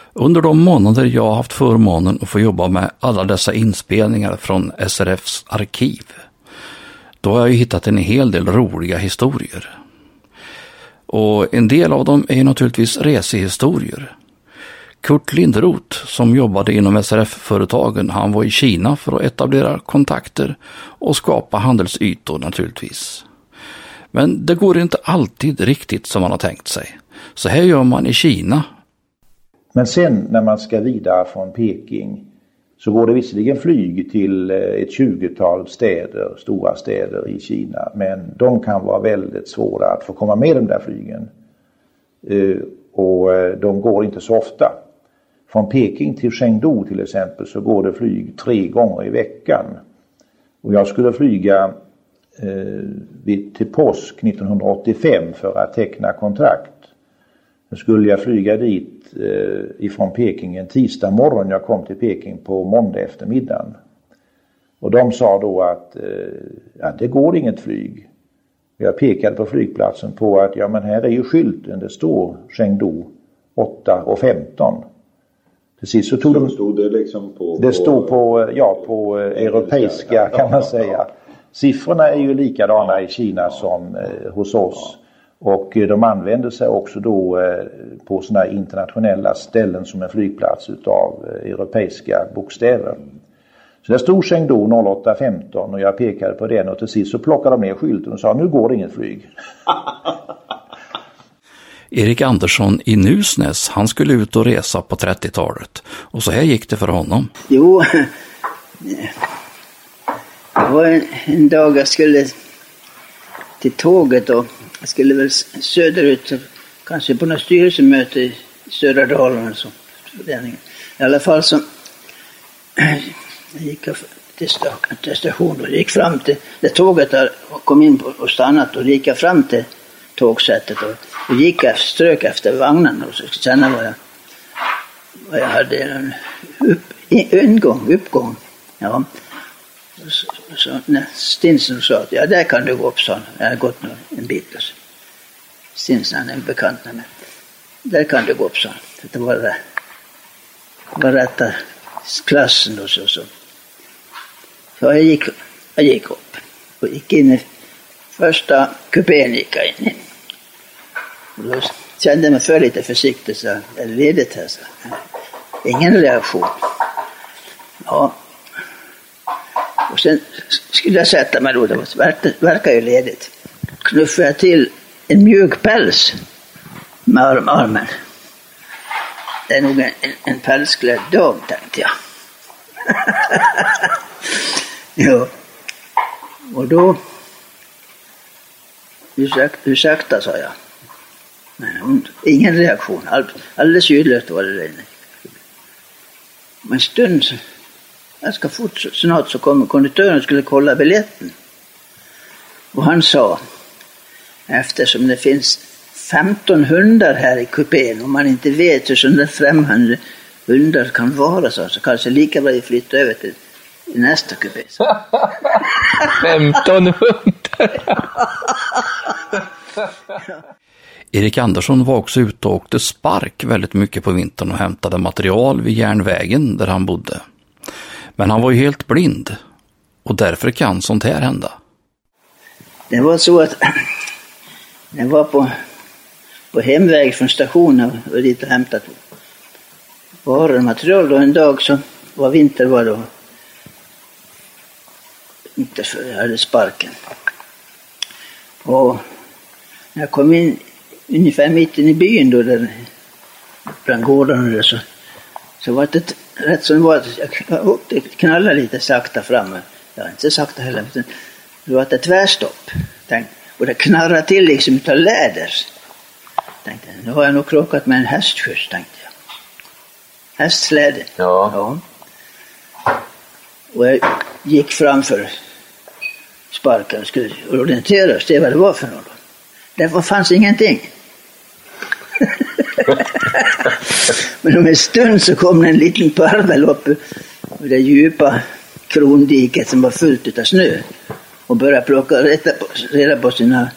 Under de månader jag har haft förmånen att få jobba med alla dessa inspelningar från SRFs arkiv, då har jag ju hittat en hel del roliga historier. Och en del av dem är ju naturligtvis resehistorier. Kurt Lindroth, som jobbade inom SRF-företagen, han var i Kina för att etablera kontakter och skapa handelsytor naturligtvis. Men det går inte alltid riktigt som man har tänkt sig. Så här gör man i Kina. Men sen när man ska vidare från Peking så går det visserligen flyg till ett 20-tal städer, stora städer i Kina. Men de kan vara väldigt svåra att få komma med de där flygen. Och de går inte så ofta. Från Peking till Chengdu till exempel så går det flyg 3 gånger i veckan. Och jag skulle flyga till påsk 1985 för att teckna kontrakt. Då skulle jag flyga dit ifrån Peking en tisdag morgon. Jag kom till Peking på måndag eftermiddagen. Och de sa då att det går inget flyg. Jag pekade på flygplatsen på att men här är ju skylten. Det står Chengdu 8:15. Precis så tog de... Stod det liksom på... Det stod på europeiska kan man säga. Siffrorna är ju likadana i Kina som hos oss. Och de använder sig också då på sådana internationella ställen som en flygplats utav europeiska bokstäver. Så det stod Chengdu 08:15 och jag pekade på den och till sist så plockade de ner skylten och sa nu går det inget flyg. Erik Andersson i Nusnäs, han skulle ut och resa på 30-talet. Och så här gick det för honom. Jo, det var en dag jag skulle till tåget och jag skulle väl söderut, kanske på något styrelsemöte i södra Dalarna. Så. I alla fall så jag gick till stationen och gick fram till det tåget där och kom in på och stannat och gick jag fram till tågsättet och gick jag strök efter vagnen och så kände vad jag hade en uppgång. Ja. Så när Stinsen sa att där kan du gå upp, så jag har gått en bit. Stinsen är bekant med mig. Där kan du gå upp, så det var rätta klassen och så. Så jag gick upp och gick in i första kupén gick jag in i. Och då kände jag mig för lite försiktigt så är det ledigt här så. Ingen reaktion. Ja. Och sen skulle jag sätta mig då, det verkar ju ledigt. Knuffade jag till en mjuk päls med armen. Det är nog en pälsklädd dam, tänkte jag. Ja. Och då ursäkta, sa jag. Men ingen reaktion. Alldeles ljudlöst var det där inne. Men en stund snart så kommer konduktören och skulle kolla biljetten. Och han sa, eftersom det finns 15 hundar här i kupén och man inte vet hur sådana främmande hundar kan vara, så kanske lika bra flytta över till nästa kupé. 15 hundar! Erik Andersson var också ute och åkte spark väldigt mycket på vintern och hämtade material vid järnvägen där han bodde. Men han var ju helt blind och därför kan sånt här hända. Det var så att jag var på hemväg från stationen och dit och hämtat varor och material. Och en dag så var vinter var då inte för jag hade sparken. Och när jag kom in ungefär mitten i byn då där bland gårdarna där, så var det rätt som det var att jag knallade lite sakta fram. Jag har inte sakta heller. Det var ett tvärstopp. Och det knarrade till liksom utav läder. Tänkte, nu har jag nog krockat med en hästskjuts, tänkte jag. Hästsläde. Ja. Och jag gick framför sparken och skulle orientera och se vad det var för något. Det fanns ingenting. Men om en stund så kom det en liten parvel upp ur det djupa krondiket som var fullt av snö och började plocka reda på sina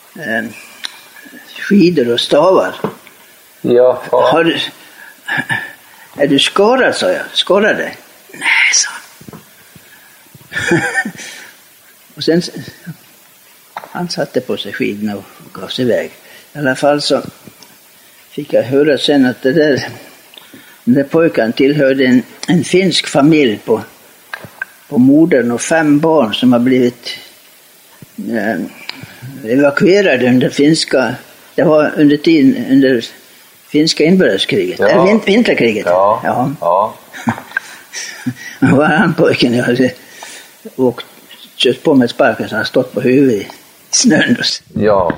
skidor och stavar. Ja. Är du skadad, sa jag. Skadad dig? Nej, sa han. Och sen han satte på sig skidorna och gav sig iväg. I alla fall så fick jag höra sen att den där pojken tillhörde en finsk familj på modern och 5 barn som har blivit evakuerade under finska. Det var under finska inbördeskriget. Ja. Eller vinterkriget. Ja. Det var han pojken jag hade åkt kört på med sparken så han stått på huvudet i snön. Ja.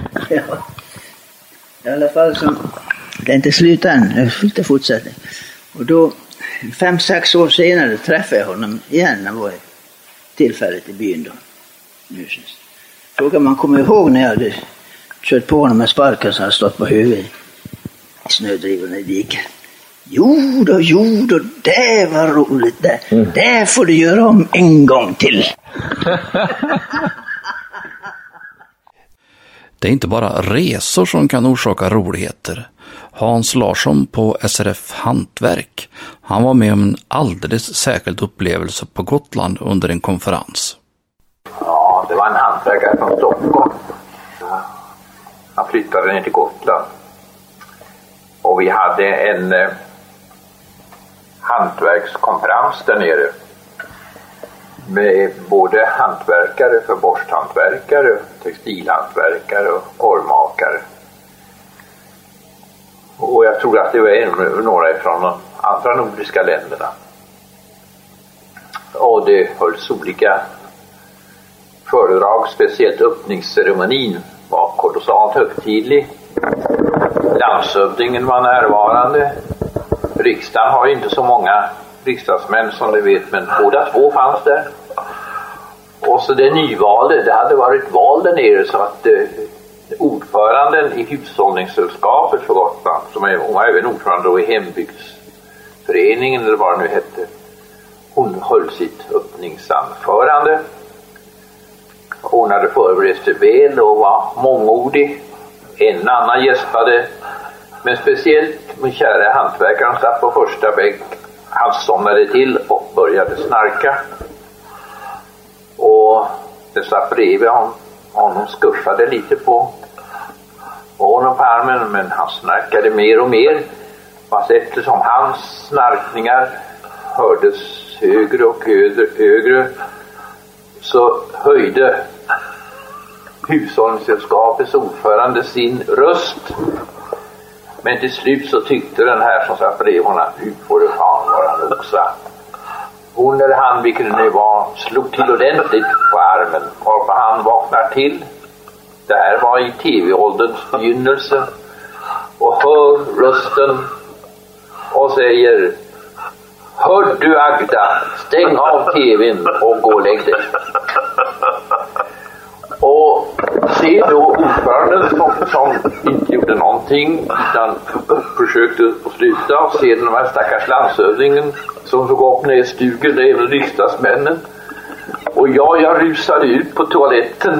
I alla fall så det är inte slut än. Det fortsätter. Och då 5-6 år senare träffade jag honom igen när jag var tillfället i byn då. Frågar man kommer ihåg när jag hade kört på honom med sparken så han stått på huvudet i snödrivorna i diken. Jo då, det var roligt det. Det får du göra om en gång till. Det är inte bara resor som kan orsaka roligheter. Hans Larsson på SRF Hantverk, han var med om en alldeles särskild upplevelse på Gotland under en konferens. Ja, det var en hantverkare från Stockholm. Han flyttade ner till Gotland. Och vi hade en hantverkskonferens där nere. Med både hantverkare för borsthantverkare, textilhantverkare och korvmakare. Och jag tror att det var några från de andra nordiska länderna. Och det hölls olika föredrag, speciellt öppningsceremonin var kolossalt högtidlig. Landshövdingen var närvarande. Riksdagen har ju inte så många riksdagsmän som ni vet, men båda två fanns där. Och så det nyvalde, det hade varit val där nere så att ordföranden i hushållningssällskapet för Gotland, som var även ordförande då i hembygdsföreningen eller vad det nu hette, hon höll sitt öppningsanförande. Hon hade förberett sig väl och var mångordig. En annan gäspade, men speciellt min kära hantverkaren satt på första bänk. Han somnade till och började snarka. Och det satt bredvid honom skuffade lite på honom på armen, men han snarkade mer och mer. Fast eftersom hans snarkningar hördes högre och högre så höjde hushållningssällskapets ordförande sin röst. Men till slut så tyckte den här som satt bredvid honom att nu får det fan vara nog så. Hon eller han, vilken det nu var, slog till ordentligt på armen varpå han vaknar till. Det här var i tv-ålderns begynnelse och hör rösten och säger: hör du Agda, stäng av tvn och gå och lägg dig. Och se då ordföranden som inte gjorde någonting utan försökte att sluta, och se den här stackars landshövdingen som tog upp ner i stugan, det är väl riksdagsmännen. Och jag rusade ut på toaletten.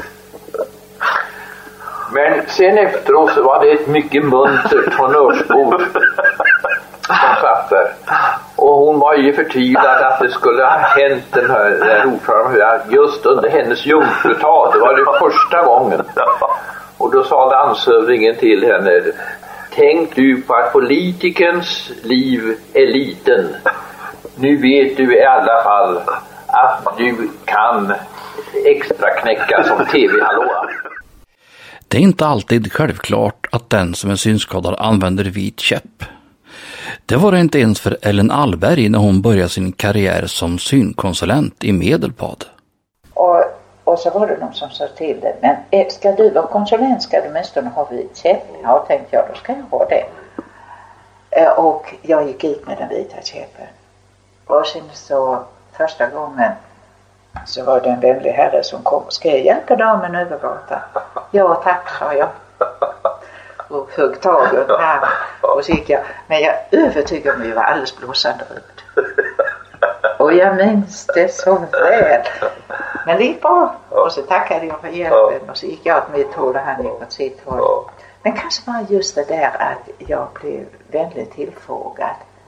Men sen efteråt så var det ett mycket muntert honnörsbord som satt där. Och hon var ju förtvivlad att det skulle ha hänt den här ordföranden just under hennes jungfrutal. Det var det första gången. Och då sa landshövdingen till henne: tänk du på att politikens liv är liten. Nu vet du i alla fall att du kan extra knäcka som tv-hallåa. Det är inte alltid självklart att den som är synskadad använder vit käpp. Det var det inte ens för Ellen Allberg när hon började sin karriär som synkonsulent i Medelpad. Och så var det någon som sa till det: men ska du vara konsulent ska du åtminstone ha vit käpp. Ja, tänkte jag, då ska jag ha det. Och jag gick ut med den vita käppen. Och sen så första gången så var det en vänlig herre som kom och ska jag hjälpa damen över gatan? Ja tack, sa jag. Och högg tag och här. Och så gick jag. Men jag övertygade mig, var alldeles blåsande röd. Och jag minns det så väl. Men det gick bra. Och så tackade jag för hjälpen. Och så gick jag åt mitt håll och han gick åt sitt håll. Men kanske var just det där att jag blev väldigt tillfrågad.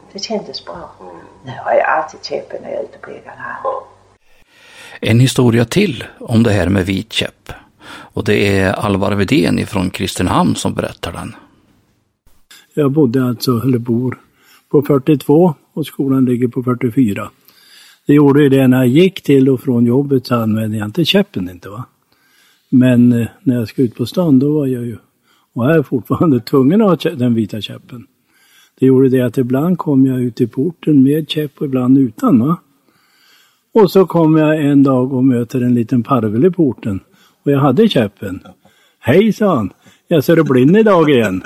Det kändes bra. Nu har jag alltid käppen när jag är ute på egen hand. En historia till om det här med vit käpp. Och det är Alvar Widén från Kristinehamn som berättar den. Jag bor på 42 och skolan ligger på 44. Det gjorde ju det när jag gick till och från jobbet, så använde jag inte käppen inte va. Men när jag ska ut på stan då var jag ju, och är fortfarande tvungen att ha den vita käppen. Det gjorde det att ibland kom jag ut i porten med käpp och ibland utan va. Och så kom jag en dag och möter en liten parvel i porten. Och jag hade käppen. Hej, sa han. Jag ser du blind idag igen.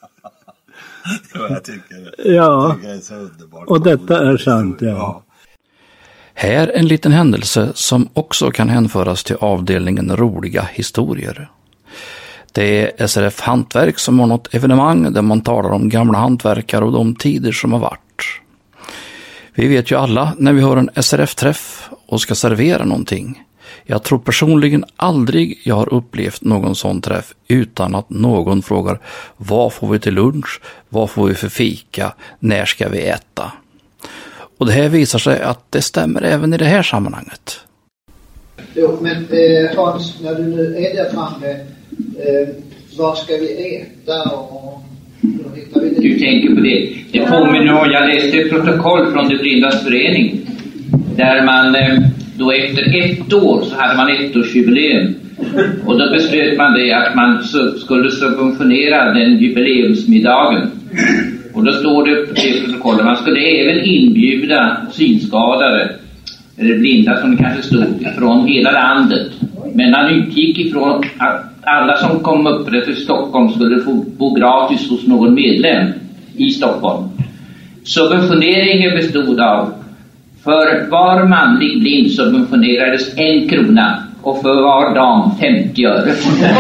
Jag tycker ja, det är så underbart. Och detta är sant, ja. Här en liten händelse som också kan hänföras till avdelningen roliga historier. Det är SRF Hantverk som har något evenemang där man talar om gamla hantverkare och de tider som har varit. Vi vet ju alla när vi har en SRF-träff och ska servera någonting. Jag tror personligen aldrig jag har upplevt någon sån träff utan att någon frågar vad får vi till lunch, vad får vi för fika, när ska vi äta? Och det här visar sig att det stämmer även i det här sammanhanget. Jo, men Hans, när du nu är där framme, vad ska vi äta och hur hittar vi det? Du tänker på det. Det påminner om, jag läste ett protokoll från det Blindas förening där man då efter 1 år så hade man 1-årsjubileum och då beslöt man det att man skulle subventionera den jubileumsmiddagen. Och då står det på det protokollet, man skulle även inbjuda synskadade eller blinda som det kanske stod från hela landet. Men man utgick ifrån att alla som kom upp till Stockholm skulle få bo gratis hos någon medlem i Stockholm. Subventioneringen bestod av för var manlig blind subventionerades 1 krona och för var dam 50 öre.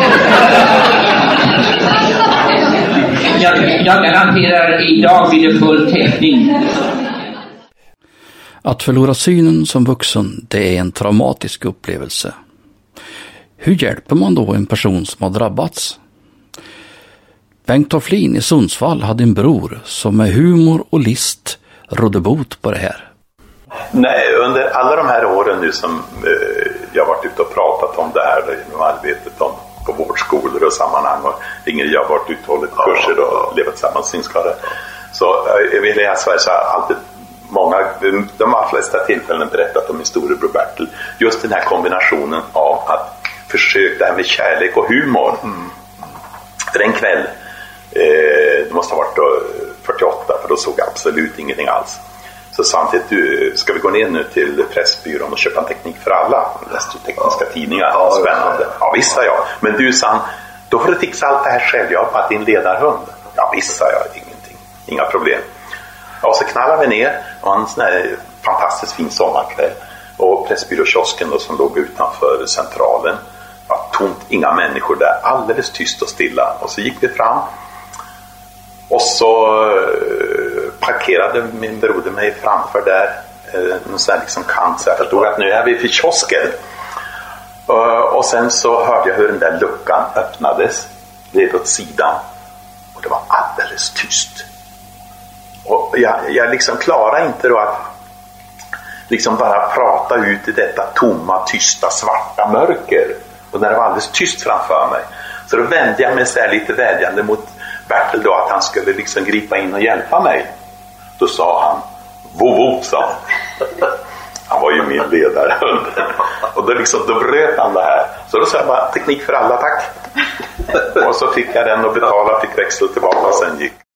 Jag garanterar idag blir det full täckning. Att förlora synen som vuxen, det är en traumatisk upplevelse. Hur hjälper man då en person som har drabbats? Bengt Tofflin i Sundsvall hade en bror som med humor och list rådde bot på det här. Nej, under alla de här åren nu som jag har varit ute och pratat om det här inom arbetet om på vårdskolor och sammanhang och Ingrid, jag har varit ute och hållit kurser och levat tillsammans synskadade. Så jag vill läsa Sverige så alltid de allra flesta tillfällen berättat om min storebror Bertil. Just den här kombinationen av att försöka det här med kärlek och humor. För en kväll, det måste ha varit då 48 för då såg jag absolut ingenting alls. Så samtidigt, ska vi gå ner nu till Pressbyrån och köpa en teknik för alla? Läste tekniska tidningar, spännande. Ja visst sa jag. Men du sa, då får du fixa allt det här själv. Jag har bara din ledarhund. Ja visst sa jag, ingenting. Inga problem. Och så knallar vi ner och en sån här fantastiskt fin sommarkväll. Och Pressbyråkiosken då som låg utanför centralen. Var tomt, inga människor där. Alldeles tyst och stilla. Och så gick vi fram. Och så parkerade min broder mig framför där. Någon sån här liksom kant. Så jag förstod att nu är vi vid kiosken. Och sen så hörde jag hur den där luckan öppnades. Led åt sidan. Och det var alldeles tyst. Och jag liksom klarar inte då att liksom bara prata ut i detta tomma, tysta, svarta mörker. Och när det var alldeles tyst framför mig. Så då vände jag mig så här lite vädjande mot Bertil då att han skulle liksom gripa in och hjälpa mig. Då sa han, vovo, sa han. Han var ju min ledare. Och då bröt han det här. Så då sa jag bara, teknik för alla, tack. Och så fick jag den och betala, fick växel tillbaka och sen gick.